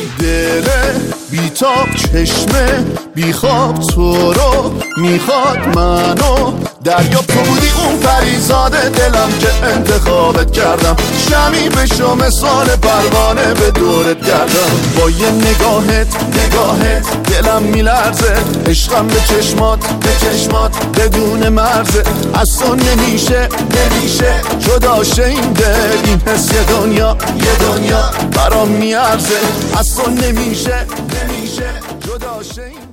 دله بیتاب چشمه بیخواب تو رو میخواد منو دریا تو بودی اون پریزاده دلم که انتخابت کردم شمی بشو مثال پروانه به دورت گردم با یه نگاهت دلم میلرزه عشقم به چشمات بدون مرزه از تو نمیشه جدا شه این دل این حس یه دنیا برام میارزه از تو نمیشه جدا شه این